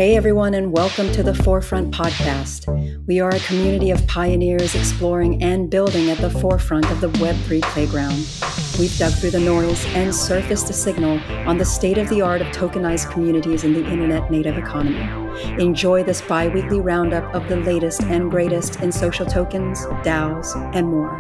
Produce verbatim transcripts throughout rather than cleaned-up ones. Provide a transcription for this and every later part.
Hey everyone, and welcome to the Forefront Podcast. We are a community of pioneers exploring and building at the forefront of the Web three playground. We've dug through the noise and surfaced a signal on the state-of-the-art of tokenized communities in the internet native economy. Enjoy this bi-weekly roundup of the latest and greatest in social tokens, DAOs, and more.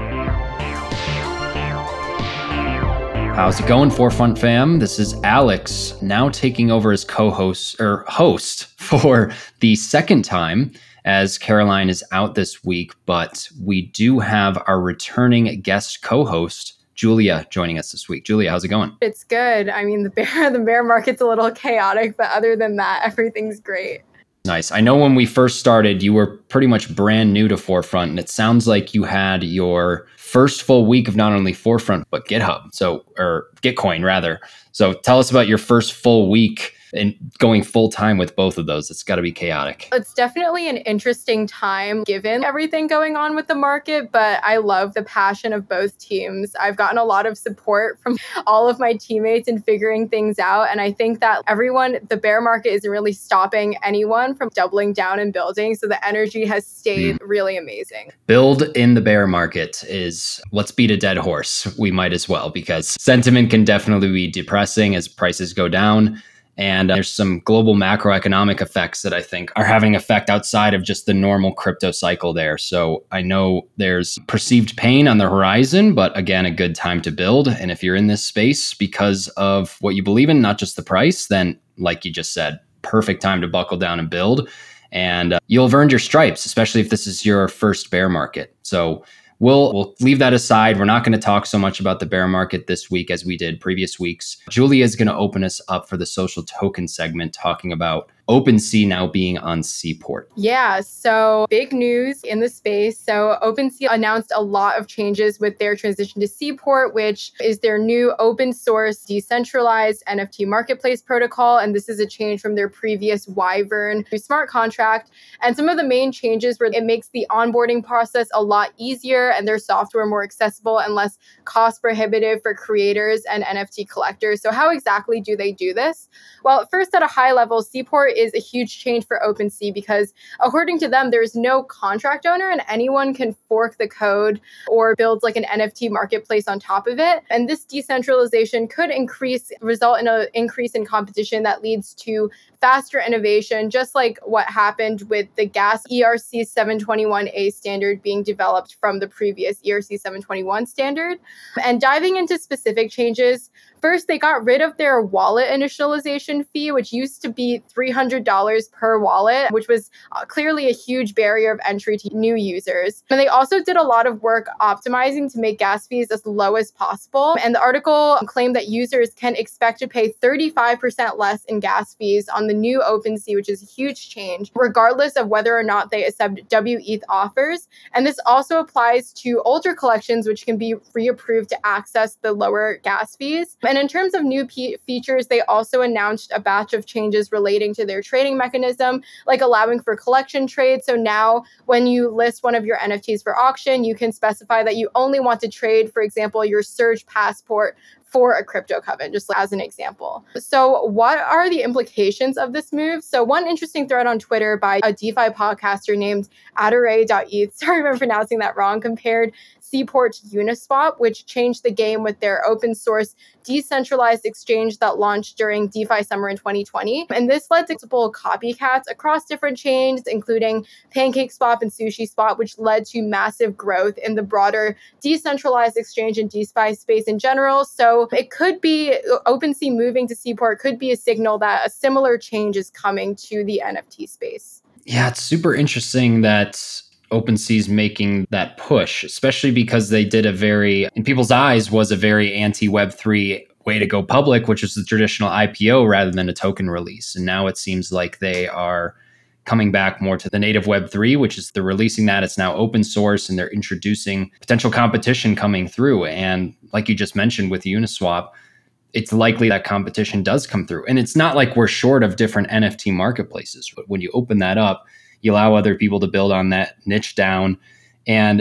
How's it going, Forefront fam? This is Alex, now taking over as co-host or host for the second time, as Caroline is out this week, but we do have our returning guest co-host, Julia, joining us this week. Julia, how's it going? It's good. I mean, the bear the bear market's a little chaotic, but other than that, everything's great. Nice. I know when we first started, you were pretty much brand new to Forefront, and it sounds like you had your first full week of not only Forefront, but GitHub, so or Gitcoin rather. So tell us about your first full week and going full time with both of those. It's got to be chaotic. It's definitely an interesting time given everything going on with the market, but I love the passion of both teams. I've gotten a lot of support from all of my teammates in figuring things out. And I think that everyone, the bear market isn't really stopping anyone from doubling down and building. So the energy has stayed mm. really amazing. Build in the bear market is, let's beat a dead horse. We might as well, because sentiment can definitely be depressing as prices go down. And uh, there's some global macroeconomic effects that I think are having effect outside of just the normal crypto cycle there. So I know there's perceived pain on the horizon, but again, a good time to build. And if you're in this space because of what you believe in, not just the price, then like you just said, perfect time to buckle down and build. And uh, you'll have earned your stripes, especially if this is your first bear market. So We'll we'll leave that aside. We're not going to talk so much about the bear market this week as we did previous weeks. Julia is going to open us up for the social token segment, talking about OpenSea now being on Seaport. Yeah, so big news in the space. So OpenSea announced a lot of changes with their transition to Seaport, which is their new open source decentralized N F T marketplace protocol. And this is a change from their previous Wyvern smart contract. And some of the main changes were it makes the onboarding process a lot easier and their software more accessible and less cost prohibitive for creators and N F T collectors. So how exactly do they do this? Well, first at a high level, Seaport is a huge change for OpenSea because according to them, there's no contract owner and anyone can fork the code or build like an N F T marketplace on top of it. And this decentralization could increase, result in an increase in competition that leads to faster innovation, just like what happened with the gas E R C seven twenty-one A standard being developed from the previous E R C seven twenty-one standard. And diving into specific changes, first, they got rid of their wallet initialization fee, which used to be three hundred dollars per wallet, which was uh, clearly a huge barrier of entry to new users. And they also did a lot of work optimizing to make gas fees as low as possible. And the article claimed that users can expect to pay thirty-five percent less in gas fees on the new OpenSea, which is a huge change, regardless of whether or not they accept W E T H offers. And this also applies to older collections, which can be reapproved to access the lower gas fees. And in terms of new p- features, they also announced a batch of changes relating to their trading mechanism, like allowing for collection trades. So now when you list one of your N F Ts for auction, you can specify that you only want to trade, for example, your Surge Passport for a crypto coven, just as an example. So what are the implications of this move? So one interesting thread on Twitter by a DeFi podcaster named Adare dot E T H, sorry if I'm pronouncing that wrong, compared Seaport to Uniswap, which changed the game with their open source decentralized exchange that launched during DeFi Summer in twenty twenty. And this led to multiple copycats across different chains, including PancakeSwap and SushiSwap, which led to massive growth in the broader decentralized exchange and DeFi space in general. So it could be OpenSea moving to Seaport could be a signal that a similar change is coming to the N F T space. Yeah, it's super interesting that OpenSea's making that push, especially because they did a very, in people's eyes, was a very anti-Web three way to go public, which is the traditional I P O rather than a token release. And now it seems like they are coming back more to the native Web three, which is they're releasing that. It's now open source and they're introducing potential competition coming through. And like you just mentioned with Uniswap, it's likely that competition does come through. And it's not like we're short of different N F T marketplaces. But when you open that up, you allow other people to build on that niche down. And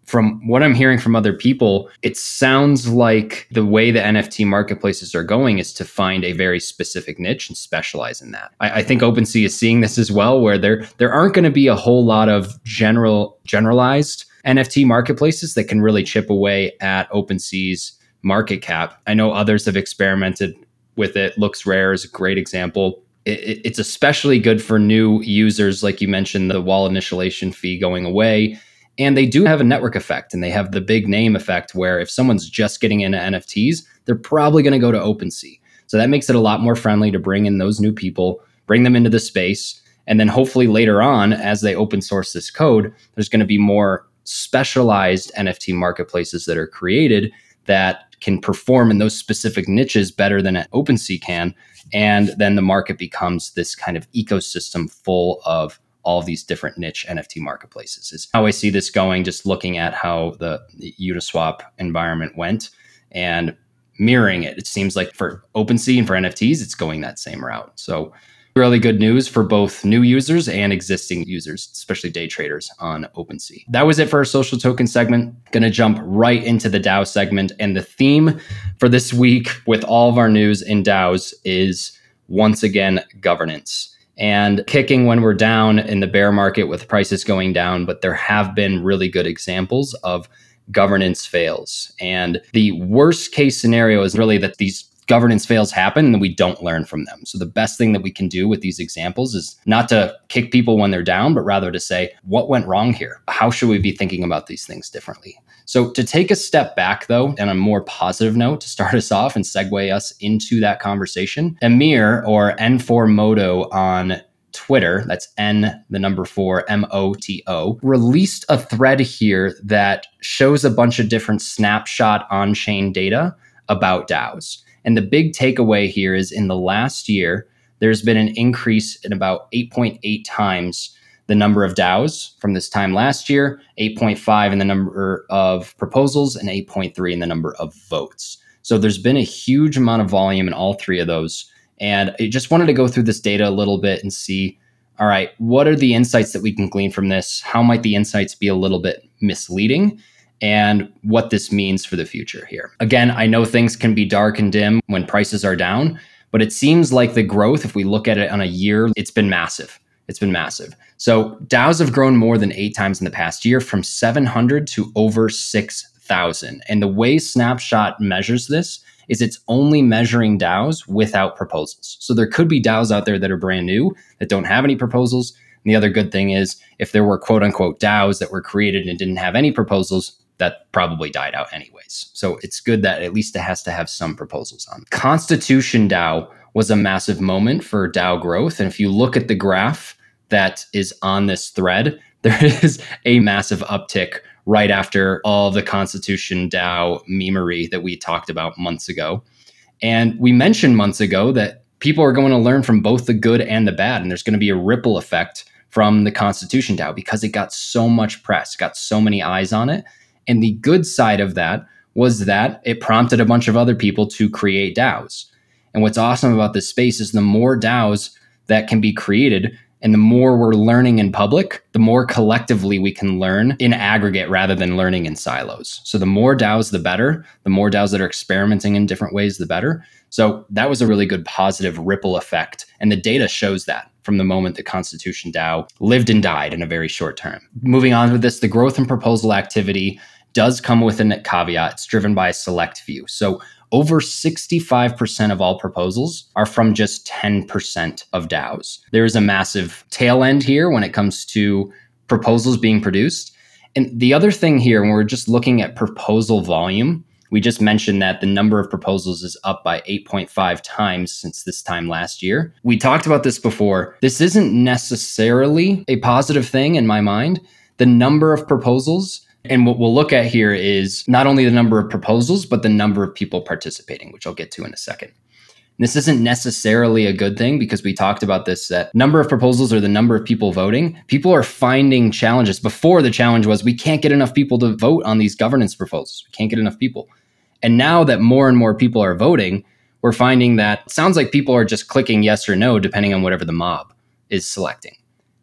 from what I'm hearing from other people, it sounds like the way the N F T marketplaces are going is to find a very specific niche and specialize in that. I, I think OpenSea is seeing this as well, where there there aren't going to be a whole lot of general generalized N F T marketplaces that can really chip away at OpenSea's market cap. I know others have experimented with it. LooksRare is a great example. It, it's especially good for new users, like you mentioned, the wall initialization fee going away. And they do have a network effect, and they have the big name effect where if someone's just getting into N F Ts, they're probably going to go to OpenSea. So that makes it a lot more friendly to bring in those new people, bring them into the space. And then hopefully later on, as they open source this code, there's going to be more specialized N F T marketplaces that are created that can perform in those specific niches better than OpenSea can. And then the market becomes this kind of ecosystem full of all of these different niche N F T marketplaces. Is how I see this going, just looking at how the, the Uniswap environment went and mirroring it. It seems like for OpenSea and for N F Ts, it's going that same route. So really good news for both new users and existing users, especially day traders on OpenSea. That was it for our social token segment. Going to jump right into the DAO segment. And the theme for this week with all of our news in DAOs is once again, governance. And kicking when we're down in the bear market with prices going down, but there have been really good examples of governance fails. And the worst case scenario is really that these governance fails happen and we don't learn from them. So the best thing that we can do with these examples is not to kick people when they're down, but rather to say, what went wrong here? How should we be thinking about these things differently? So to take a step back, though, and a more positive note to start us off and segue us into that conversation, Amir, or N four Moto on Twitter, that's N, the number four, M O T O, released a thread here that shows a bunch of different snapshot on-chain data about DAOs. And the big takeaway here is in the last year, there's been an increase in about eight point eight times the number of DAOs from this time last year, eight point five in the number of proposals, and eight point three in the number of votes. So there's been a huge amount of volume in all three of those. And I just wanted to go through this data a little bit and see, all right, what are the insights that we can glean from this? How might the insights be a little bit misleading? And what this means for the future here. Again, I know things can be dark and dim when prices are down, but it seems like the growth, if we look at it on a year, it's been massive. It's been massive. So DAOs have grown more than eight times in the past year, from seven hundred to over six thousand. And the way Snapshot measures this is it's only measuring DAOs without proposals. So there could be DAOs out there that are brand new that don't have any proposals. And the other good thing is if there were quote unquote DAOs that were created and didn't have any proposals, that probably died out anyways. So it's good that at least it has to have some proposals on. Constitution DAO was a massive moment for DAO growth. And if you look at the graph that is on this thread, there is a massive uptick right after all the Constitution DAO memery that we talked about months ago. And we mentioned months ago that people are going to learn from both the good and the bad. And there's going to be a ripple effect from the Constitution DAO because it got so much press, got so many eyes on it. And the good side of that was that it prompted a bunch of other people to create DAOs. And what's awesome about this space is the more DAOs that can be created and the more we're learning in public, the more collectively we can learn in aggregate rather than learning in silos. So the more DAOs, the better. The more DAOs that are experimenting in different ways, the better. So that was a really good positive ripple effect. And the data shows that from the moment the Constitution DAO lived and died in a very short term. Moving on with this, the growth and proposal activity does come with a caveat. It's driven by a select few. So over sixty-five percent of all proposals are from just ten percent of DAOs. There is a massive tail end here when it comes to proposals being produced. And the other thing here, when we're just looking at proposal volume, we just mentioned that the number of proposals is up by eight point five times since this time last year. We talked about this before. This isn't necessarily a positive thing in my mind. The number of proposals, and what we'll look at here is not only the number of proposals, but the number of people participating, which I'll get to in a second. And this isn't necessarily a good thing because we talked about this, that number of proposals or the number of people voting. People are finding challenges. Before, the challenge was we can't get enough people to vote on these governance proposals. We can't get enough people. And now that more and more people are voting, we're finding that it sounds like people are just clicking yes or no, depending on whatever the mob is selecting.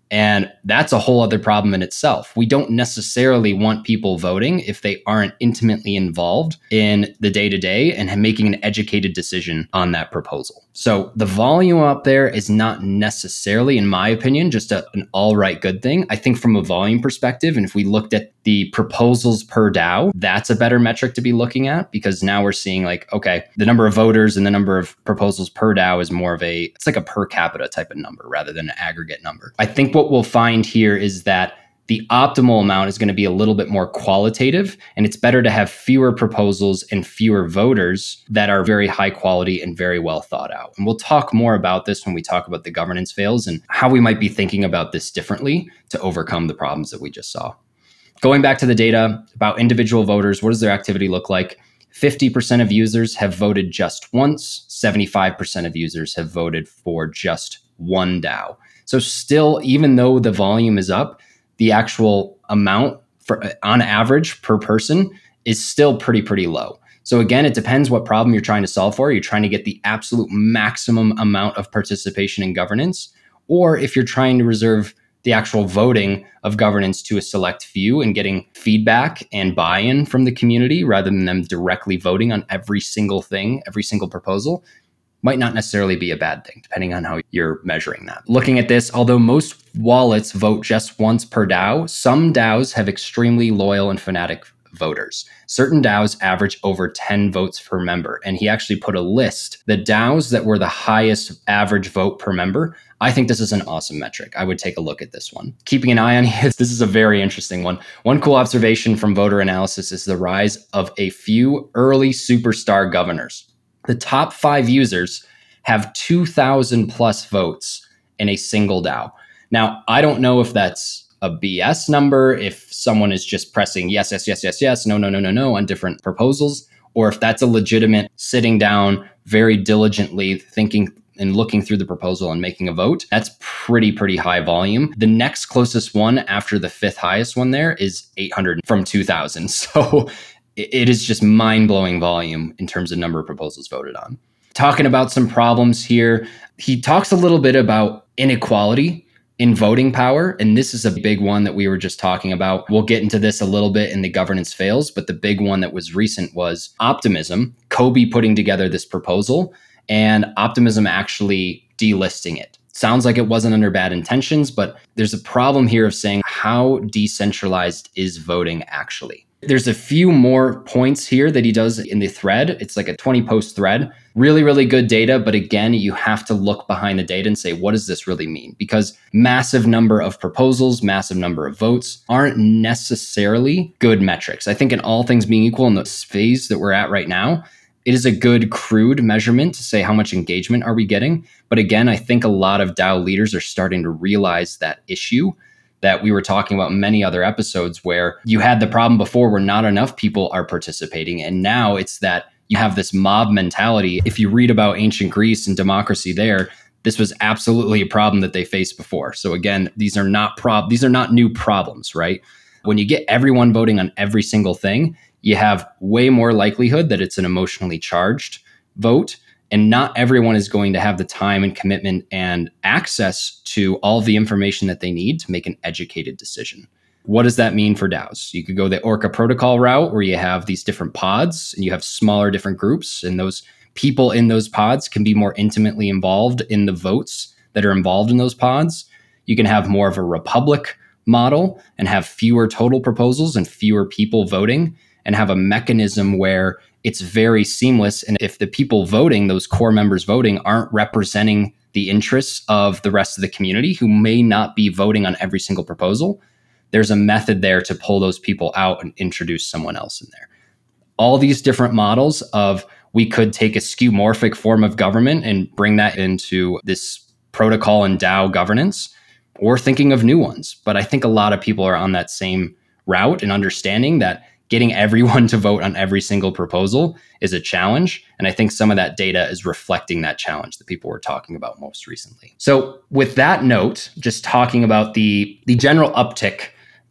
And that's a whole other problem in itself. We don't necessarily want people voting if they aren't intimately involved in the day-to-day and making an educated decision on that proposal. So the volume up there is not necessarily, in my opinion, just a, an all right good thing. I think from a volume perspective, and if we looked at the proposals per DAO, that's a better metric to be looking at, because now we're seeing like, okay, the number of voters and the number of proposals per DAO is more of a, it's like a per capita type of number rather than an aggregate number. I think what we'll find here is that the optimal amount is going to be a little bit more qualitative, and it's better to have fewer proposals and fewer voters that are very high quality and very well thought out. And we'll talk more about this when we talk about the governance fails and how we might be thinking about this differently to overcome the problems that we just saw. Going back to the data about individual voters, what does their activity look like? fifty percent of users have voted just once. seventy-five percent of users have voted for just one DAO. So still, even though the volume is up, the actual amount for on average per person is still pretty, pretty low. So again, it depends what problem you're trying to solve for. You're trying to get the absolute maximum amount of participation in governance, or if you're trying to reserve the actual voting of governance to a select few and getting feedback and buy-in from the community rather than them directly voting on every single thing, every single proposal, might not necessarily be a bad thing, depending on how you're measuring that. Looking at this, although most wallets vote just once per DAO, some DAOs have extremely loyal and fanatic voters. Certain DAOs average over ten votes per member. And he actually put a list, the DAOs that were the highest average vote per member. I think this is an awesome metric. I would take a look at this one. Keeping an eye on this, this is a very interesting one. One cool observation from voter analysis is the rise of a few early superstar governors. The top five users have two thousand plus votes in a single DAO. Now, I don't know if that's a B S number, if someone is just pressing yes, yes, yes, yes, yes, no, no, no, no, no on different proposals, or if that's a legitimate sitting down very diligently thinking and looking through the proposal and making a vote. That's pretty, pretty high volume. The next closest one after the fifth highest one there is eight hundred from two thousand. So it is just mind-blowing volume in terms of number of proposals voted on. Talking about some problems here, he talks a little bit about inequality in voting power, and this is a big one that we were just talking about. We'll get into this a little bit in the governance fails, but the big one that was recent was Optimism, Kobe putting together this proposal, and Optimism actually delisting it. Sounds like it wasn't under bad intentions, but there's a problem here of saying how decentralized is voting actually. There's a few more points here that he does in the thread. It's like a twenty post thread. Really, really good data. But again, you have to look behind the data and say, what does this really mean? Because massive number of proposals, massive number of votes aren't necessarily good metrics. I think in all things being equal in this phase that we're at right now, it is a good crude measurement to say how much engagement are we getting. But again, I think a lot of DAO leaders are starting to realize that issue that we were talking about in many other episodes, where you had the problem before where not enough people are participating. And now it's that you have this mob mentality. If you read about ancient Greece and democracy there, this was absolutely a problem that they faced before. So again, these are not prob these are not new problems, right? When you get everyone voting on every single thing, you have way more likelihood that it's an emotionally charged vote. And not everyone is going to have the time and commitment and access to all the information that they need to make an educated decision. What does that mean for DAOs? You could go the Orca protocol route where you have these different pods and you have smaller different groups, and those people in those pods can be more intimately involved in the votes that are involved in those pods. You can have more of a republic model and have fewer total proposals and fewer people voting, and have a mechanism where it's very seamless. And if the people voting, those core members voting, aren't representing the interests of the rest of the community who may not be voting on every single proposal, there's a method there to pull those people out and introduce someone else in there. All these different models of we could take a skeuomorphic form of government and bring that into this protocol and DAO governance, or thinking of new ones. But I think a lot of people are on that same route and understanding that getting everyone to vote on every single proposal is a challenge. And I think some of that data is reflecting that challenge that people were talking about most recently. So with that note, just talking about the, the general uptick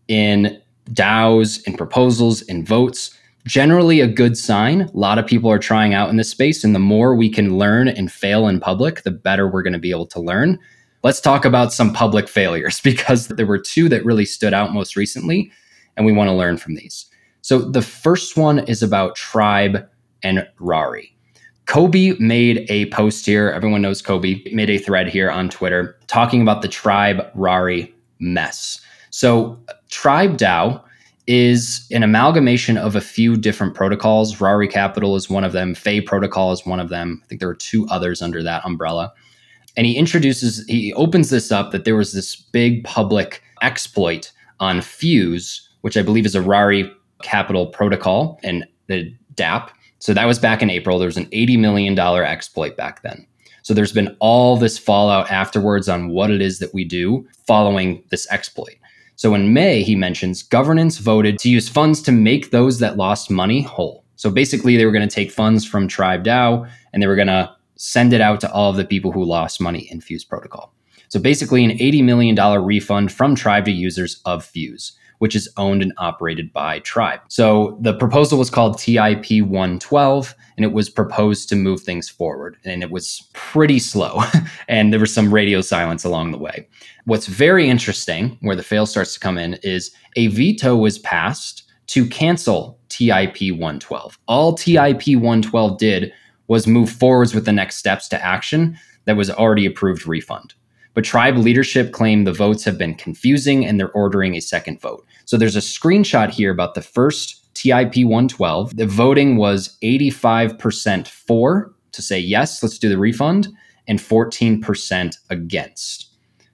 in DAOs, in proposals, in votes, generally a good sign. A lot of people are trying out in this space. And the more we can learn and fail in public, the better we're going to be able to learn. let's talk about some public failures because there were two that really stood out most recently, and we want to learn from these. So the first one is about Tribe and Rari. Kobe made a post here. Everyone knows Kobe made a thread here on Twitter talking about the Tribe Rari mess. So Tribe DAO is an amalgamation of a few different protocols. Rari Capital is one of them. Fei Protocol is one of them. I think there were two others under that umbrella. And he introduces, he opens this up that there was this big public exploit on Fuse, which I believe is a Rari Capital protocol and the dApp. So that was back in April. There was an eighty million dollars exploit back then. So there's been all this fallout afterwards on what it is that we do following this exploit. So in May, he mentions governance voted to use funds to make those that lost money whole. So basically, they were going to take funds from Tribe DAO and they were going to send it out to all of the people who lost money in Fuse Protocol. So basically, an eighty million dollars refund from Tribe to users of Fuse, which is owned and operated by Tribe. So the proposal was called T I P one twelve, and it was proposed to move things forward. And it was pretty slow, and there was some radio silence along the way. What's very interesting, where the fail starts to come in, is a veto was passed to cancel T I P one twelve. All T I P one twelve did was move forwards with the next steps to action that was already approved refund. But Tribe leadership claimed the votes have been confusing and they're ordering a second vote. So there's a screenshot here about the first T I P one twelve. The voting was eighty-five percent for, to say, yes, let's do the refund, and fourteen percent against.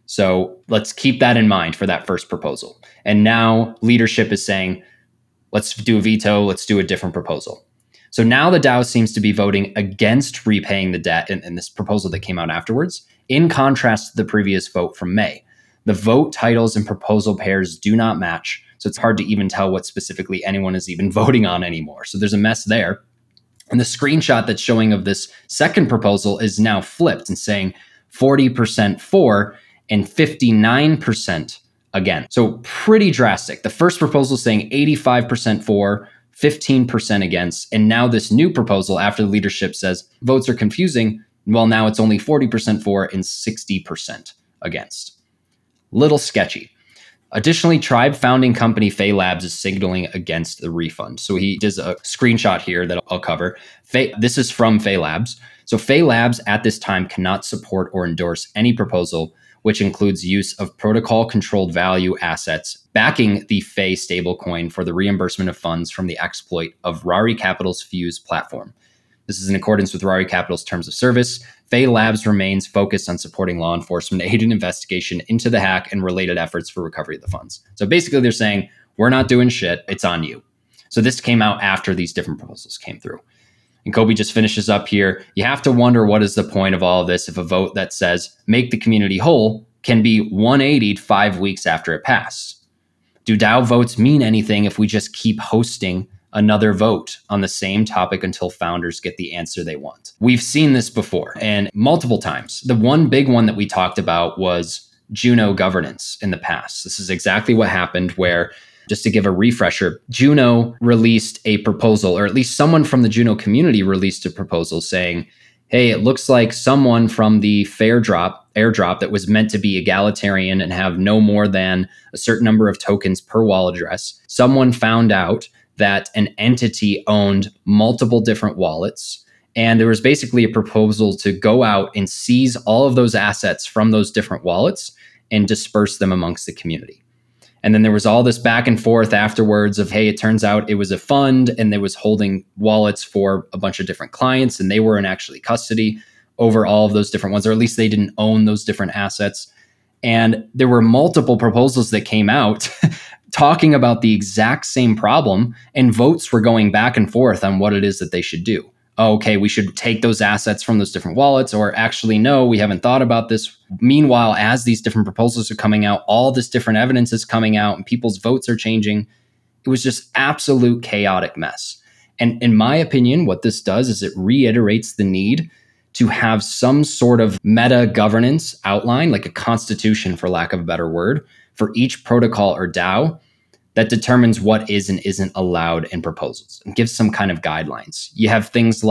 So let's keep that in mind for that first proposal. And now leadership is saying, let's do a veto, let's do a different proposal. So now the DAO seems to be voting against repaying the debt in, in this proposal that came out afterwards, in contrast to the previous vote from May. The vote titles and proposal pairs do not match, so it's hard to even tell what specifically anyone is even voting on anymore. So there's a mess there. And the screenshot that's showing of this second proposal is now flipped and saying forty percent for and fifty-nine percent again. So pretty drastic. The first proposal saying eighty-five percent for, fifteen percent against. And now this new proposal after the leadership says votes are confusing, well, now it's only forty percent for and sixty percent against. Little sketchy. Additionally, Tribe founding company Fei Labs is signaling against the refund. So he does a screenshot here that I'll cover. Fei, this is from Fei Labs. So Fei Labs at this time cannot support or endorse any proposal which includes use of protocol-controlled value assets backing the Fei stablecoin for the reimbursement of funds from the exploit of Rari Capital's Fuse platform. This is in accordance with Rari Capital's terms of service. Fei Labs remains focused on supporting law enforcement aid and investigation into the hack and related efforts for recovery of the funds. So basically they're saying, we're not doing shit, it's on you. So this came out after these different proposals came through. And Kobe just finishes up here. You have to wonder what is the point of all of this if a vote that says make the community whole can be one eightied five weeks after it passed. Do DAO votes mean anything if we just keep hosting another vote on the same topic until founders get the answer they want? We've seen this before and multiple times. The one big one that we talked about was Juno governance in the past. This is exactly what happened where, just to give a refresher, Juno released a proposal, or at least someone from the Juno community released a proposal saying, hey, it looks like someone from the fair drop, airdrop that was meant to be egalitarian and have no more than a certain number of tokens per wallet address, someone found out that an entity owned multiple different wallets. And there was basically a proposal to go out and seize all of those assets from those different wallets and disperse them amongst the community. And then there was all this back and forth afterwards of, hey, it turns out it was a fund and they was holding wallets for a bunch of different clients and they weren't actually custody over all of those different ones, or at least they didn't own those different assets. And there were multiple proposals that came out talking about the exact same problem, and votes were going back and forth on what it is that they should do. Oh, okay, we should take those assets from those different wallets, or actually, no, we haven't thought about this. Meanwhile, as these different proposals are coming out, all this different evidence is coming out and people's votes are changing. It was just absolute chaotic mess. And in my opinion, what this does is it reiterates the need to have some sort of meta governance outline, like a constitution, for lack of a better word, for each protocol or DAO that determines what is and isn't allowed in proposals and gives some kind of guidelines. You have things like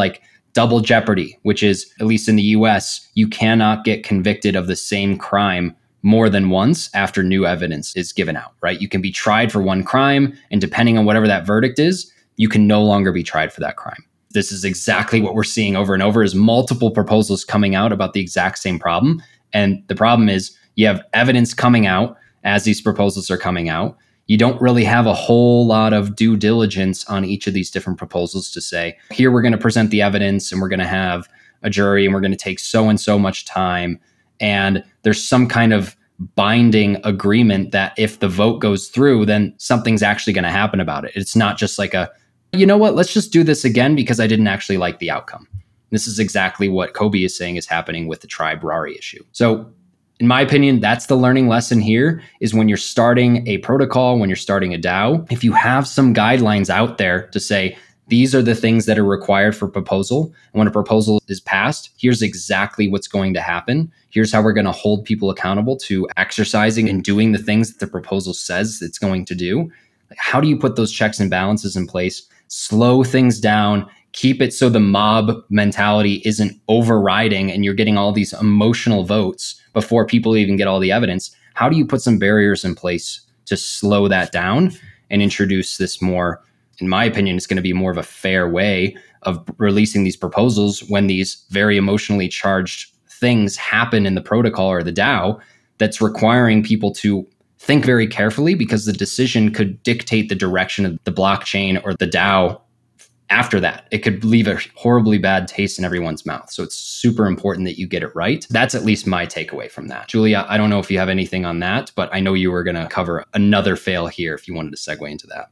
double jeopardy, which is, at least in the U S, you cannot get convicted of the same crime more than once after new evidence is given out, right? You can be tried for one crime, and depending on whatever that verdict is, you can no longer be tried for that crime. This is exactly what we're seeing over and over, is multiple proposals coming out about the exact same problem. And the problem is you have evidence coming out as these proposals are coming out. You don't really have a whole lot of due diligence on each of these different proposals to say, here, we're going to present the evidence and we're going to have a jury and we're going to take so and so much time. And there's some kind of binding agreement that if the vote goes through, then something's actually going to happen about it. It's not just like a, you know what, let's just do this again because I didn't actually like the outcome. This is exactly what Kobe is saying is happening with the Tribe Rari issue. So in my opinion, that's the learning lesson here, is when you're starting a protocol, when you're starting a DAO, if you have some guidelines out there to say, these are the things that are required for proposal. And when a proposal is passed, here's exactly what's going to happen. Here's how we're going to hold people accountable to exercising and doing the things that the proposal says it's going to do. Like, how do you put those checks and balances in place, slow things down, keep it so the mob mentality isn't overriding and you're getting all these emotional votes before people even get all the evidence? How do you put some barriers in place to slow that down and introduce this more, in my opinion, it's going to be more of a fair way of releasing these proposals when these very emotionally charged things happen in the protocol or the DAO, that's requiring people to think very carefully, because the decision could dictate the direction of the blockchain or the DAO after that. It could leave a horribly bad taste in everyone's mouth. So it's super important that you get it right. That's at least my takeaway from that. Julia, I don't know if you have anything on that, but I know you were going to cover another fail here if you wanted to segue into that.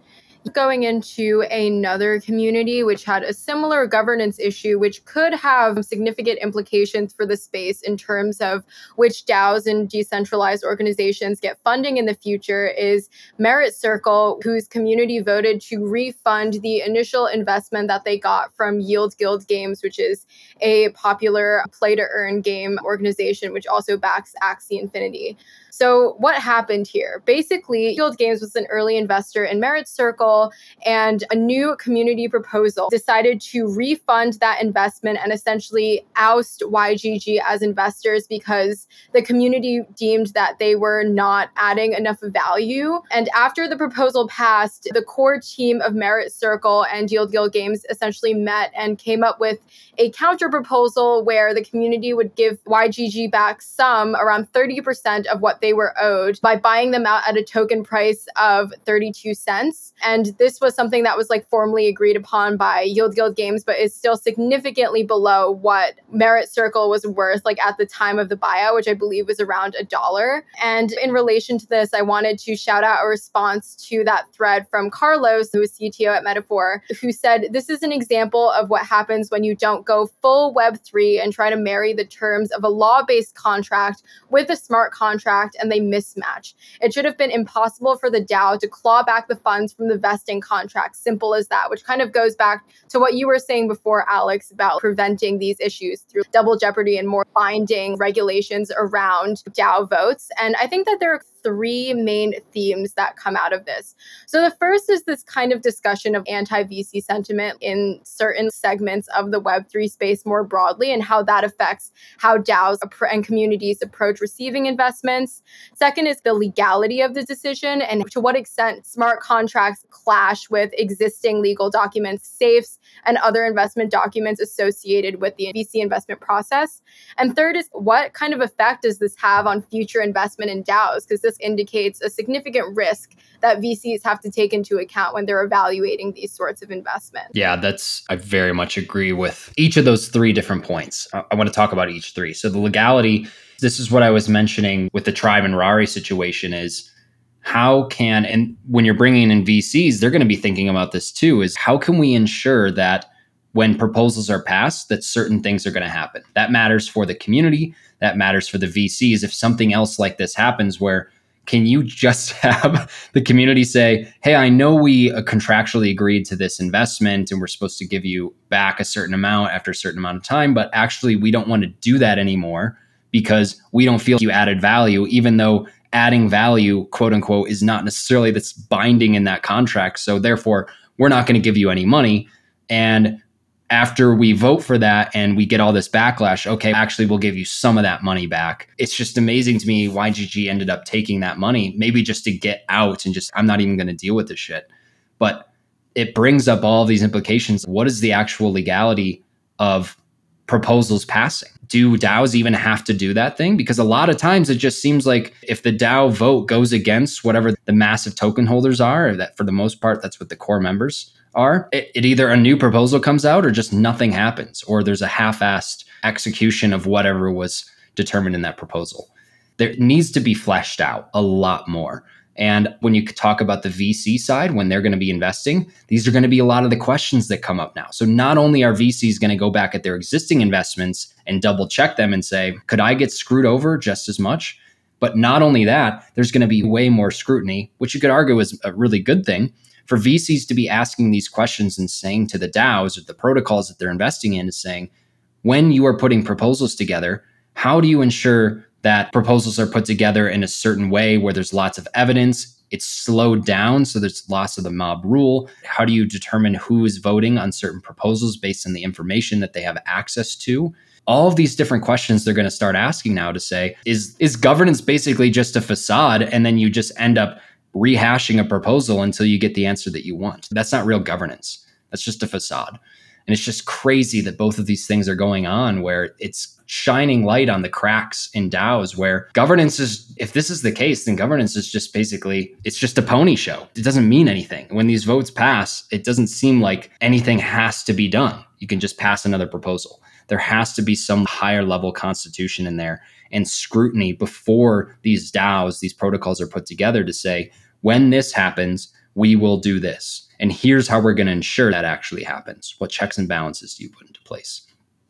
Going into another community which had a similar governance issue, which could have significant implications for the space in terms of which DAOs and decentralized organizations get funding in the future, is Merit Circle, whose community voted to refund the initial investment that they got from Yield Guild Games, which is a popular play-to-earn game organization, which also backs Axie Infinity. So what happened here? Basically, Yield Games was an early investor in Merit Circle, and a new community proposal decided to refund that investment and essentially oust Y G G as investors because the community deemed that they were not adding enough value. And after the proposal passed, the core team of Merit Circle and Yield Guild Games essentially met and came up with a counter proposal where the community would give Y G G back some, around thirty percent of what they were owed, by buying them out at a token price of thirty-two cents. And this was something that was like formally agreed upon by Yield Guild Games, but is still significantly below what Merit Circle was worth like at the time of the buyout, which I believe was around a dollar. And in relation to this, I wanted to shout out a response to that thread from Carlos, who is C T O at Metaphor, who said, "This is an example of what happens when you don't go full Web three and try to marry the terms of a law-based contract with a smart contract, and they mismatch. It should have been impossible for the DAO to claw back the funds from the vesting contract. Simple as that," which kind of goes back to what you were saying before, Alex, about preventing these issues through double jeopardy and more binding regulations around DAO votes. And I think that there are three main themes that come out of this. So the first is this kind of discussion of anti-V C sentiment in certain segments of the Web three space more broadly, and how that affects how DAOs and communities approach receiving investments. Second is the legality of the decision, and to what extent smart contracts clash with existing legal documents, safes, and other investment documents associated with the V C investment process. And third is, what kind of effect does this have on future investment in DAOs? Because this indicates a significant risk that V Cs have to take into account when they're evaluating these sorts of investments. Yeah, that's, I very much agree with each of those three different points. I, I want to talk about each three. So the legality, this is what I was mentioning with the Tribe and Rari situation, is how can, and when you're bringing in V Cs, they're going to be thinking about this too, is how can we ensure that when proposals are passed, that certain things are going to happen? That matters for the community. That matters for the V Cs. If something else like this happens, where can you just have the community say, hey, I know we uh, contractually agreed to this investment and we're supposed to give you back a certain amount after a certain amount of time, but actually we don't want to do that anymore because we don't feel you added value, even though adding value, quote unquote, is not necessarily that's binding in that contract. So therefore, we're not going to give you any money. And after we vote for that and we get all this backlash, okay, actually, we'll give you some of that money back. It's just amazing to me Y G G ended up taking that money, maybe just to get out and just, I'm not even going to deal with this shit. But it brings up all these implications. What is the actual legality of proposals passing? Do DAOs even have to do that thing? Because a lot of times it just seems like if the DAO vote goes against whatever the massive token holders are, that for the most part, that's what the core members are, it, it either a new proposal comes out or just nothing happens, or there's a half-assed execution of whatever was determined in that proposal. There needs to be fleshed out a lot more. And when you talk about the V C side, when they're going to be investing, these are going to be a lot of the questions that come up now. So not only are V Cs going to go back at their existing investments and double check them and say, could I get screwed over just as much? But not only that, there's going to be way more scrutiny, which you could argue is a really good thing, for V Cs to be asking these questions and saying to the DAOs or the protocols that they're investing in, is saying, when you are putting proposals together, how do you ensure that proposals are put together in a certain way where there's lots of evidence, it's slowed down, so there's loss of the mob rule? How do you determine who is voting on certain proposals based on the information that they have access to? All of these different questions they're going to start asking now to say, is, is governance basically just a facade, and then you just end up rehashing a proposal until you get the answer that you want? That's not real governance. That's just a facade. And it's just crazy that both of these things are going on, where it's shining light on the cracks in DAOs, where governance is, if this is the case, then governance is just basically, it's just a pony show. It doesn't mean anything. When these votes pass, it doesn't seem like anything has to be done. You can just pass another proposal. There has to be some higher level constitution in there and scrutiny before these DAOs, these protocols are put together to say, when this happens, we will do this. And here's how we're going to ensure that actually happens. What checks and balances do you put into place?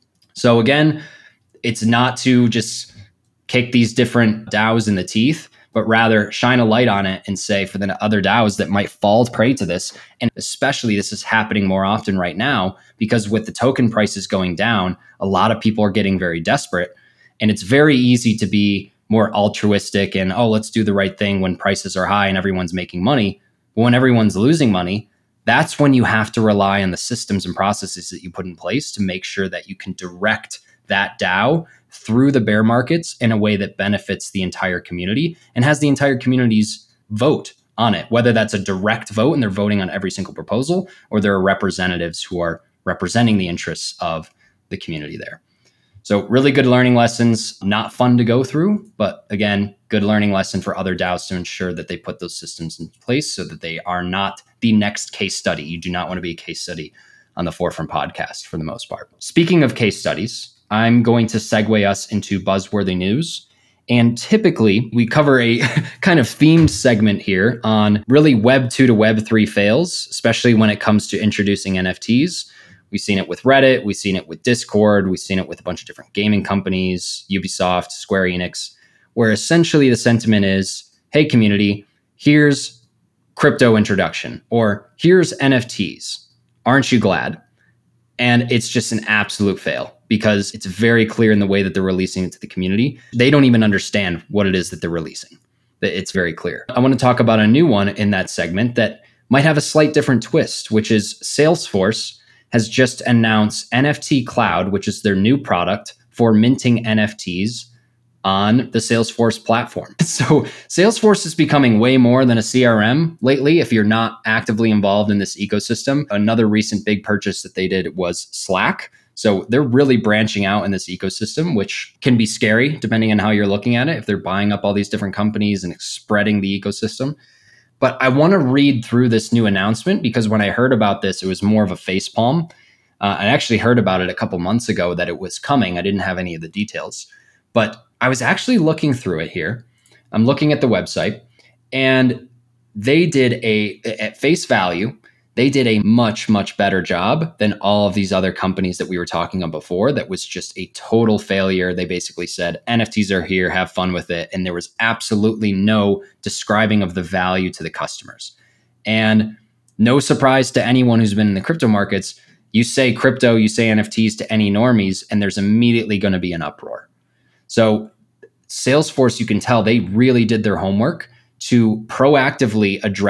So again, it's not to just kick these different DAOs in the teeth, but rather shine a light on it and say, for the other DAOs that might fall prey to this, and especially this is happening more often right now, because with the token prices going down, a lot of people are getting very desperate. And it's very easy to be more altruistic and, oh, let's do the right thing when prices are high and everyone's making money. But when everyone's losing money, that's when you have to rely on the systems and processes that you put in place to make sure that you can direct that DAO through the bear markets in a way that benefits the entire community and has the entire community's vote on it, whether that's a direct vote and they're voting on every single proposal, or there are representatives who are representing the interests of the community there. So really good learning lessons, not fun to go through, but again, good learning lesson for other DAOs to ensure that they put those systems in place so that they are not the next case study. You do not want to be a case study on the Forefront podcast for the most part. Speaking of case studies, I'm going to segue us into buzzworthy news. And typically we cover a kind of themed segment here on really Web two to Web three fails, especially when it comes to introducing N F Ts. We've seen it with Reddit. We've seen it with Discord. We've seen it with a bunch of different gaming companies, Ubisoft, Square Enix, where essentially the sentiment is, hey, community, here's crypto introduction, or here's N F Ts. Aren't you glad? And it's just an absolute fail because it's very clear in the way that they're releasing it to the community. They don't even understand what it is that they're releasing. It's very clear. I want to talk about a new one in that segment that might have a slight different twist, which is Salesforce has just announced N F T Cloud, which is their new product for minting N F Ts on the Salesforce platform. So Salesforce is becoming way more than a C R M lately if you're not actively involved in this ecosystem. Another recent big purchase that they did was Slack. So they're really branching out in this ecosystem, which can be scary depending on how you're looking at it, if they're buying up all these different companies and spreading the ecosystem. But I want to read through this new announcement because when I heard about this, it was more of a facepalm. Uh, I actually heard about it a couple months ago that it was coming. I didn't have any of the details, but I was actually looking through it here. I'm looking at the website, and they did a, at face value, they did a much, much better job than all of these other companies that we were talking about before. That was just a total failure. They basically said, N F Ts are here, have fun with it. And there was absolutely no describing of the value to the customers. And no surprise to anyone who's been in the crypto markets, you say crypto, you say N F Ts to any normies, and there's immediately going to be an uproar. So Salesforce, you can tell they really did their homework to proactively address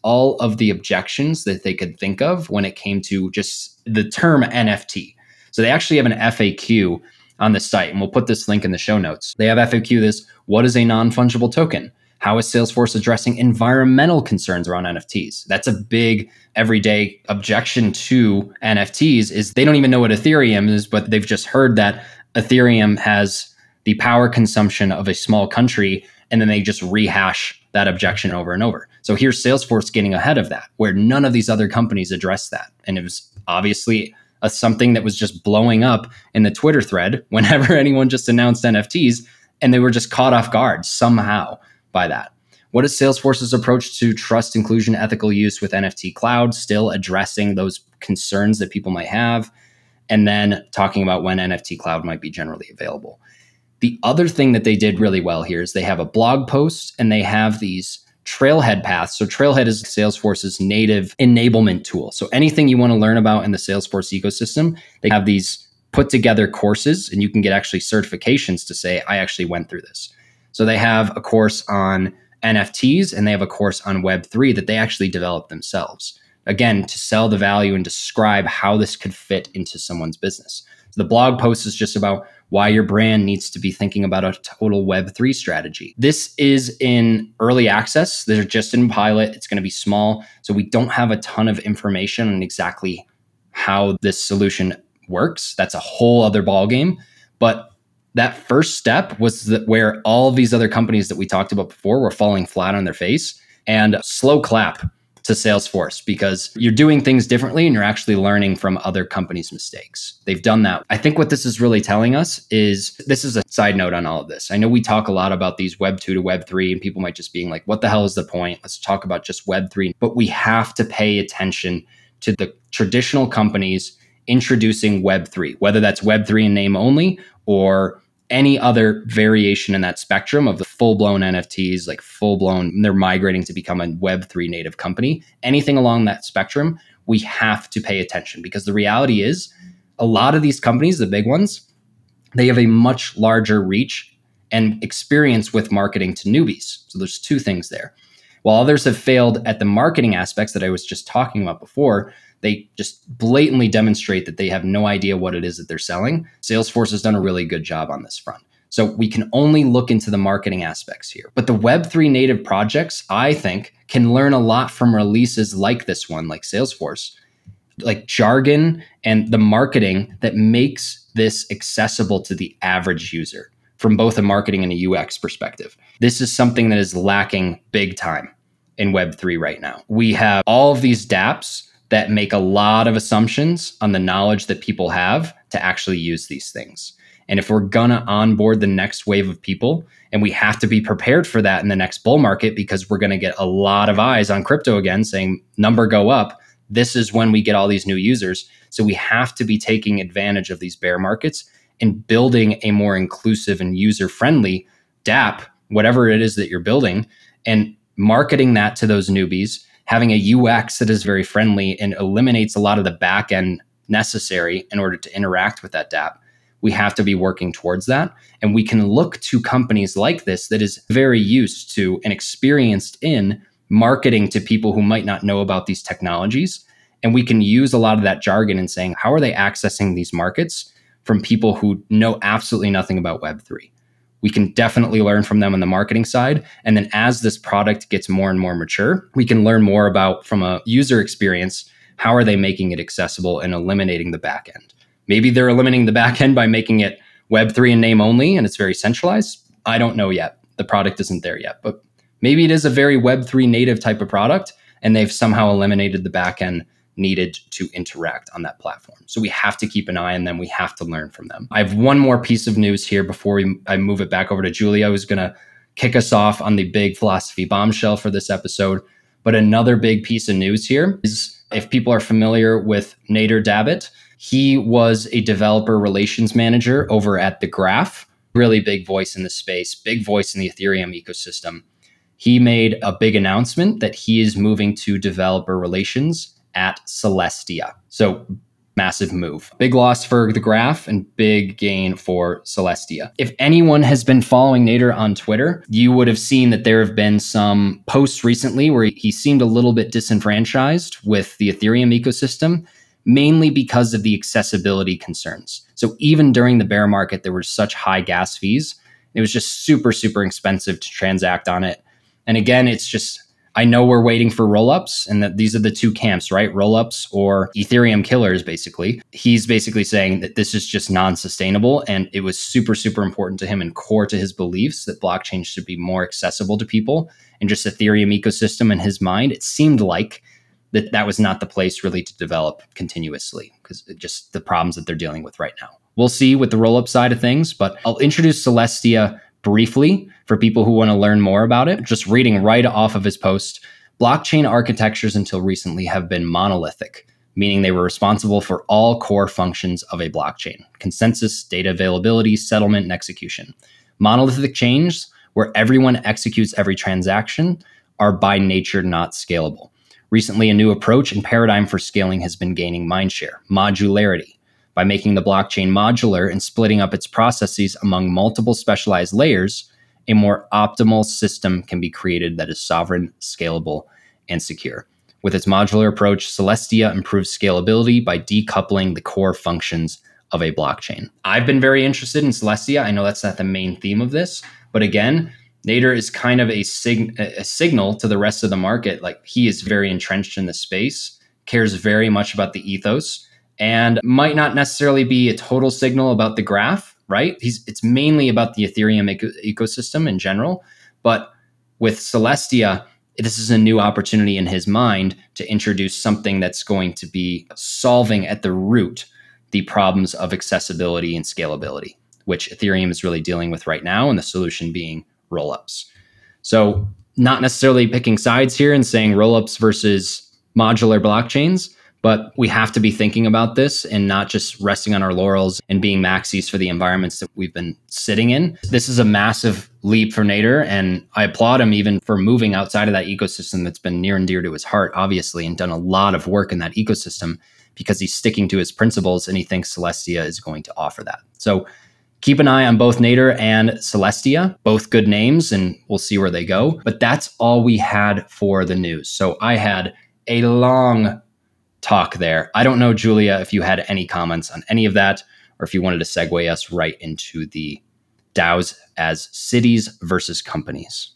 all of the objections that they could think of when it came to just the term N F T. So they actually have an F A Q on the site, and we'll put this link in the show notes. They have F A Q this, what is a non-fungible token? How is Salesforce addressing environmental concerns around N F Ts? That's a big everyday objection to N F Ts is they don't even know what Ethereum is, but they've just heard that Ethereum has the power consumption of a small country, and then they just rehash that objection over and over. So here's Salesforce getting ahead of that, where none of these other companies address that. And it was obviously a, something that was just blowing up in the Twitter thread whenever anyone just announced N F Ts, and they were just caught off guard somehow by that. What is Salesforce's approach to trust, inclusion, ethical use with N F T Cloud, still addressing those concerns that people might have? And then talking about when N F T Cloud might be generally available. The other thing that they did really well here is they have a blog post and they have these Trailhead paths. So Trailhead is Salesforce's native enablement tool. So anything you want to learn about in the Salesforce ecosystem, they have these put together courses, and you can get actually certifications to say, I actually went through this. So they have a course on N F Ts and they have a course on Web three that they actually developed themselves. Again, to sell the value and describe how this could fit into someone's business. So the blog post is just about why your brand needs to be thinking about a total Web three strategy. This is in early access. They're just in pilot. It's going to be small. So we don't have a ton of information on exactly how this solution works. That's a whole other ballgame. But that first step was that where all of these other companies that we talked about before were falling flat on their face, and slow clap to Salesforce, because you're doing things differently and you're actually learning from other companies' mistakes. They've done that. I think what this is really telling us is, this is a side note on all of this. I know we talk a lot about these Web two to Web three, and people might just being like, what the hell is the point? Let's talk about just Web three. But we have to pay attention to the traditional companies introducing Web three, whether that's Web three in name only or any other variation in that spectrum of the full-blown N F Ts, like full-blown, they're migrating to become a Web three native company. Anything along that spectrum, we have to pay attention, because the reality is a lot of these companies, the big ones, they have a much larger reach and experience with marketing to newbies. So there's two things there. While others have failed at the marketing aspects that I was just talking about before, they just blatantly demonstrate that they have no idea what it is that they're selling. Salesforce has done a really good job on this front. So we can only look into the marketing aspects here. But the Web three native projects, I think, can learn a lot from releases like this one, like Salesforce, like jargon and the marketing that makes this accessible to the average user from both a marketing and a U X perspective. This is something that is lacking big time in Web three right now. We have all of these dApps that make a lot of assumptions on the knowledge that people have to actually use these things. And if we're gonna onboard the next wave of people, and we have to be prepared for that in the next bull market, because we're gonna get a lot of eyes on crypto again saying, number go up, this is when we get all these new users. So we have to be taking advantage of these bear markets and building a more inclusive and user-friendly dApp, whatever it is that you're building, and marketing that to those newbies, having a U X that is very friendly and eliminates a lot of the back end necessary in order to interact with that dApp. We have to be working towards that. And we can look to companies like this that is very used to and experienced in marketing to people who might not know about these technologies. And we can use a lot of that jargon in saying, how are they accessing these markets from people who know absolutely nothing about Web three? We can definitely learn from them on the marketing side. And then as this product gets more and more mature, we can learn more about, from a user experience, how are they making it accessible and eliminating the back end? Maybe they're eliminating the back end by making it Web three in name only and it's very centralized. I don't know yet. The product isn't there yet. But maybe it is a very Web three native type of product and they've somehow eliminated the back end needed to interact on that platform. So we have to keep an eye on them. We have to learn from them. I have one more piece of news here before we, I move it back over to Julia. I was going to kick us off on the big philosophy bombshell for this episode. But another big piece of news here is, if people are familiar with Nader Dabit, he was a developer relations manager over at The Graph, really big voice in the space, big voice in the Ethereum ecosystem. He made a big announcement that he is moving to developer relations at Celestia. So massive move. Big loss for the Graph and big gain for Celestia. If anyone has been following Nader on Twitter, you would have seen that there have been some posts recently where he seemed a little bit disenfranchised with the Ethereum ecosystem, mainly because of the accessibility concerns. So even during the bear market, there were such high gas fees. It was just super, super expensive to transact on it. And again, it's just, I know we're waiting for rollups, and that these are the two camps, right? Rollups or Ethereum killers, basically. He's basically saying that this is just non-sustainable, and it was super, super important to him and core to his beliefs that blockchain should be more accessible to people. And just Ethereum ecosystem in his mind, it seemed like that that was not the place really to develop continuously, because just the problems that they're dealing with right now. We'll see with the rollup side of things, but I'll introduce Celestia briefly for people who want to learn more about it. Just reading right off of his post, blockchain architectures until recently have been monolithic, meaning they were responsible for all core functions of a blockchain: consensus, data availability, settlement, and execution. Monolithic chains, where everyone executes every transaction, are by nature not scalable. Recently, a new approach and paradigm for scaling has been gaining mindshare: modularity. By making the blockchain modular and splitting up its processes among multiple specialized layers, a more optimal system can be created that is sovereign, scalable, and secure. With its modular approach, Celestia improves scalability by decoupling the core functions of a blockchain. I've been very interested in Celestia. I know that's not the main theme of this, but again, Nader is kind of a, sig- a signal to the rest of the market. Like, he is very entrenched in the space, cares very much about the ethos, and might not necessarily be a total signal about the Graph, right? He's, it's mainly about the Ethereum eco- ecosystem in general. But with Celestia, this is a new opportunity in his mind to introduce something that's going to be solving at the root the problems of accessibility and scalability, which Ethereum is really dealing with right now, and the solution being rollups. So not necessarily picking sides here and saying rollups versus modular blockchains, but we have to be thinking about this and not just resting on our laurels and being maxis for the environments that we've been sitting in. This is a massive leap for Nader, and I applaud him even for moving outside of that ecosystem that's been near and dear to his heart, obviously, and done a lot of work in that ecosystem because he's sticking to his principles and he thinks Celestia is going to offer that. So keep an eye on both Nader and Celestia, both good names, and we'll see where they go. But that's all we had for the news. So I had a long talk there. I don't know, Julia, if you had any comments on any of that, or if you wanted to segue us right into the DAOs as cities versus companies.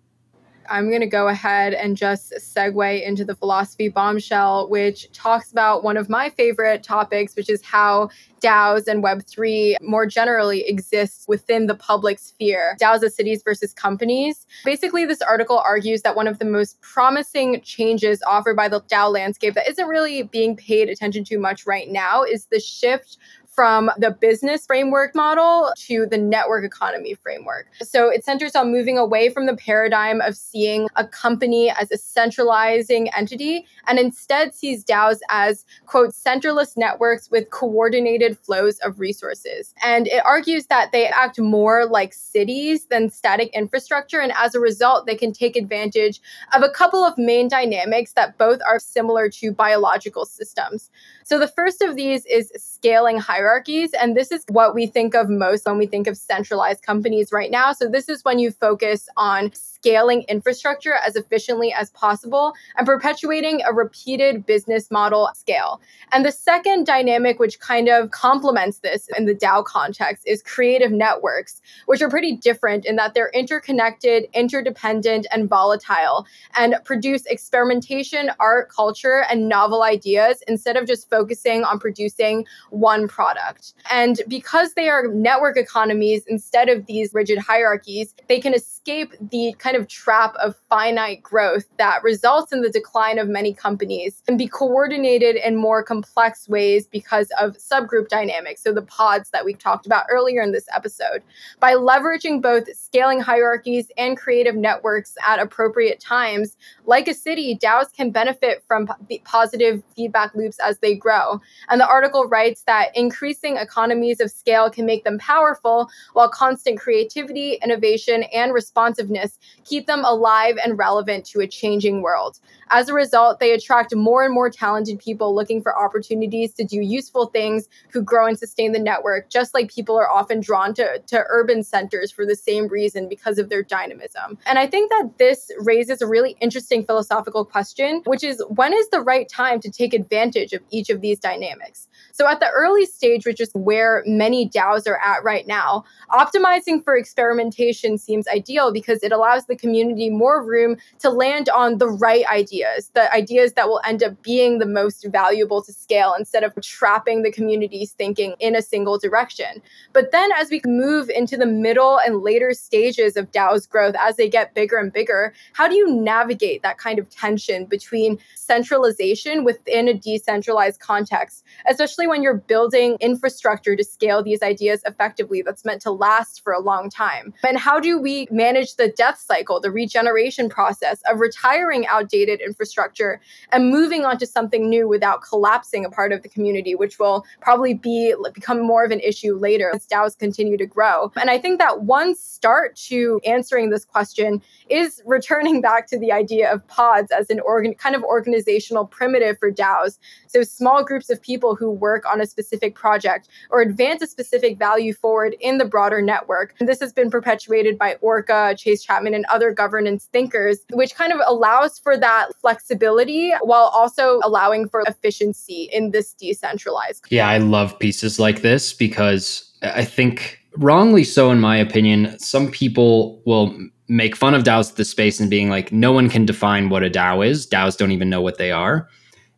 I'm going to go ahead and just segue into the philosophy bombshell, which talks about one of my favorite topics, which is how DAOs and Web three more generally exists within the public sphere. DAOs as cities versus companies. Basically, this article argues that one of the most promising changes offered by the DAO landscape that isn't really being paid attention to much right now is the shift from the business framework model to the network economy framework. So it centers on moving away from the paradigm of seeing a company as a centralizing entity and instead sees DAOs as, quote, centerless networks with coordinated flows of resources. And it argues that they act more like cities than static infrastructure. And as a result, they can take advantage of a couple of main dynamics that both are similar to biological systems. So the first of these is scaling hierarchies. And this is what we think of most when we think of centralized companies right now. So this is when you focus on scaling infrastructure as efficiently as possible and perpetuating a repeated business model scale. And the second dynamic, which kind of complements this in the DAO context, is creative networks, which are pretty different in that they're interconnected, interdependent, and volatile, and produce experimentation, art, culture, and novel ideas instead of just focusing on producing one product. And because they are network economies instead of these rigid hierarchies, they can escape the kind of trap of finite growth that results in the decline of many companies and be coordinated in more complex ways because of subgroup dynamics, so the pods that we talked about earlier in this episode. By leveraging both scaling hierarchies and creative networks at appropriate times, like a city, DAOs can benefit from p- positive feedback loops as they grow. And the article writes that increasing increasing economies of scale can make them powerful, while constant creativity, innovation, and responsiveness keep them alive and relevant to a changing world. As a result, they attract more and more talented people looking for opportunities to do useful things who grow and sustain the network, just like people are often drawn to, to urban centers for the same reason because of their dynamism. And I think that this raises a really interesting philosophical question, which is when is the right time to take advantage of each of these dynamics? So at the early stage, which is where many DAOs are at right now, optimizing for experimentation seems ideal because it allows the community more room to land on the right ideas, the ideas that will end up being the most valuable to scale instead of trapping the community's thinking in a single direction. But then as we move into the middle and later stages of DAO's growth, as they get bigger and bigger, how do you navigate that kind of tension between centralization within a decentralized context, especially when you're building infrastructure to scale these ideas effectively that's meant to last for a long time? And how do we manage the death cycle, the regeneration process of retiring outdated infrastructure and moving on to something new without collapsing a part of the community, which will probably be become more of an issue later as DAOs continue to grow? And I think that one start to answering this question is returning back to the idea of pods as an organ, kind of organizational primitive for DAOs. So small groups of people who work on a specific project or advance a specific value forward in the broader network. And this has been perpetuated by Orca, Chase Chapman, and other governance thinkers, which kind of allows for that flexibility while also allowing for efficiency in this decentralized. Yeah, I love pieces like this because I think, wrongly so in my opinion, some people will make fun of DAOs at the space and being like, no one can define what a DAO is. DAOs don't even know what they are.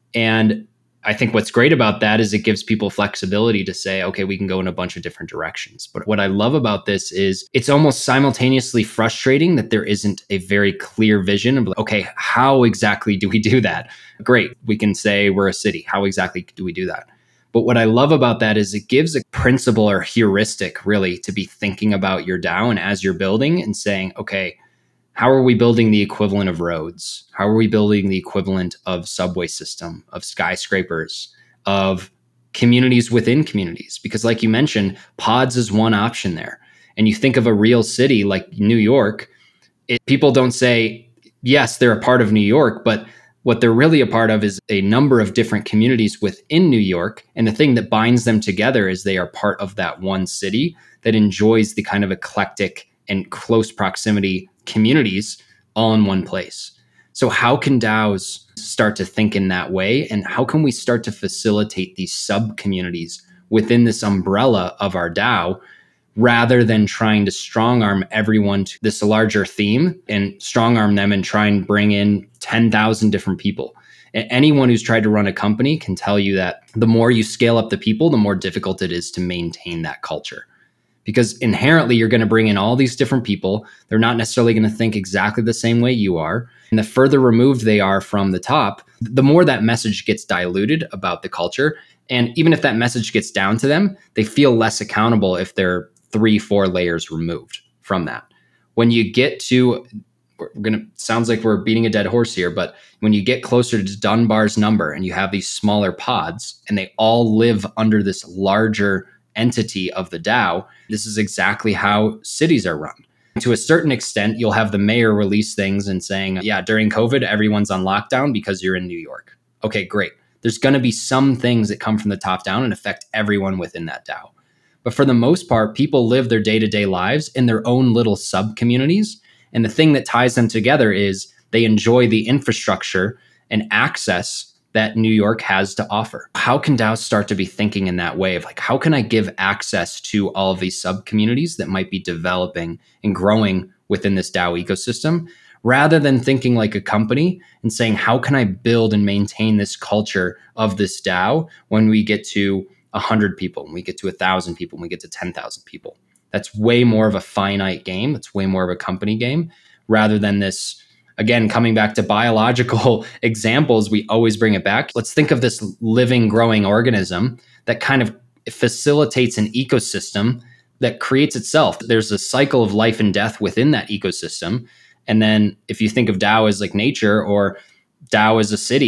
And I think what's great about that is it gives people flexibility to say, okay, we can go in a bunch of different directions. But what I love about this is it's almost simultaneously frustrating that there isn't a very clear vision of, okay, how exactly do we do that? Great. We can say we're a city. How exactly do we do that? But what I love about that is it gives a principle or heuristic really to be thinking about your DAO and as you're building and saying, okay, how are we building the equivalent of roads? How are we building the equivalent of subway system, of skyscrapers, of communities within communities? Because like you mentioned, pods is one option there. And you think of a real city like New York, it, people don't say, yes, they're a part of New York, but what they're really a part of is a number of different communities within New York. And the thing that binds them together is they are part of that one city that enjoys the kind of eclectic and close proximity communities all in one place. So how can DAOs start to think in that way? And how can we start to facilitate these sub-communities within this umbrella of our DAO rather than trying to strong arm everyone to this larger theme and strong arm them and try and bring in ten thousand different people? And anyone who's tried to run a company can tell you that the more you scale up the people, the more difficult it is to maintain that culture. Because inherently, you're going to bring in all these different people. They're not necessarily going to think exactly the same way you are. And the further removed they are from the top, the more that message gets diluted about the culture. And even if that message gets down to them, they feel less accountable if they're three, four layers removed from that. When you get to, we're going to, sounds like we're beating a dead horse here, but when you get closer to Dunbar's number and you have these smaller pods and they all live under this larger entity of the DAO, this is exactly how cities are run. To a certain extent, you'll have the mayor release things and saying, yeah, during COVID, everyone's on lockdown because you're in New York. Okay, great. There's going to be some things that come from the top down and affect everyone within that DAO. But for the most part, people live their day-to-day lives in their own little sub-communities. And the thing that ties them together is they enjoy the infrastructure and access that New York has to offer. How can DAOs start to be thinking in that way of like, how can I give access to all of these sub-communities that might be developing and growing within this DAO ecosystem, rather than thinking like a company and saying, how can I build and maintain this culture of this DAO when we get to one hundred people, when we get to one thousand people, when we get to ten thousand people? That's way more of a finite game. It's way more of a company game rather than this. Again, coming back to biological examples, we always bring it back. Let's think of this living, growing organism that kind of facilitates an ecosystem that creates itself. There's a cycle of life and death within that ecosystem. And then if you think of DAO as like nature or DAO as a city,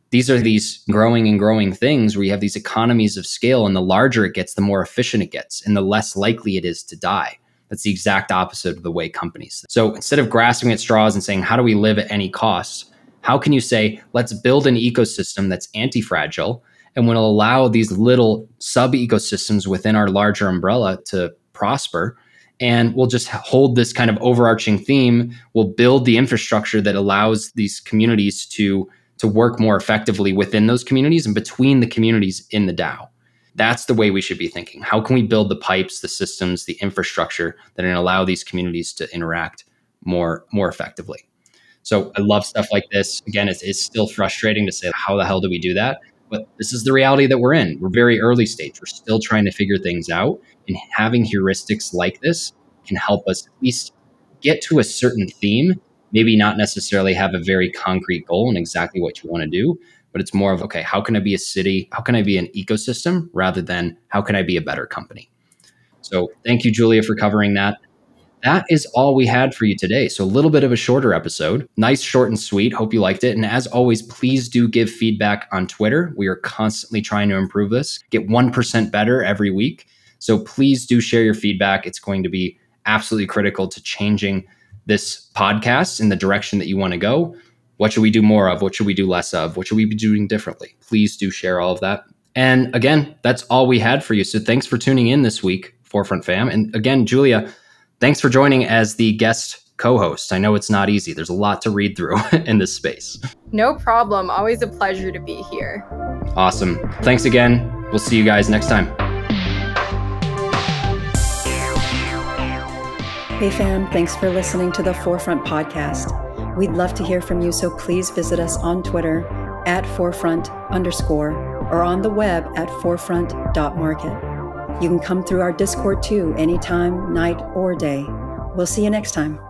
these are these growing and growing things where you have these economies of scale, and the larger it gets, the more efficient it gets, and the less likely it is to die. That's the exact opposite of the way companies. So instead of grasping at straws and saying, how do we live at any cost? How can you say, let's build an ecosystem that's anti-fragile and will allow these little sub-ecosystems within our larger umbrella to prosper? And we'll just hold this kind of overarching theme. We'll build the infrastructure that allows these communities to, to work more effectively within those communities and between the communities in the DAO. That's the way we should be thinking. How can we build the pipes, the systems, the infrastructure that are going to allow these communities to interact more, more effectively? So I love stuff like this. Again, it's, it's still frustrating to say, how the hell do we do that? But this is the reality that we're in. We're very early stage. We're still trying to figure things out. And having heuristics like this can help us at least get to a certain theme, maybe not necessarily have a very concrete goal and exactly what you want to do, but it's more of, okay, how can I be a city? How can I be an ecosystem rather than how can I be a better company? So thank you, Julia, for covering that. That is all we had for you today. So a little bit of a shorter episode. Nice, short, and sweet. Hope you liked it. And as always, please do give feedback on Twitter. We are constantly trying to improve this, get one percent better every week. So please do share your feedback. It's going to be absolutely critical to changing this podcast in the direction that you want to go. What should we do more of? What should we do less of? What should we be doing differently? Please do share all of that. And again, that's all we had for you. So thanks for tuning in this week, Forefront fam. And again, Julia, thanks for joining as the guest co-host. I know it's not easy. There's a lot to read through in this space. No problem. Always a pleasure to be here. Awesome. Thanks again. We'll see you guys next time. Hey fam, thanks for listening to the Forefront podcast. We'd love to hear from you, so please visit us on Twitter at forefront underscore or on the web at forefront dot market. You can come through our Discord too, anytime, night or day. We'll see you next time.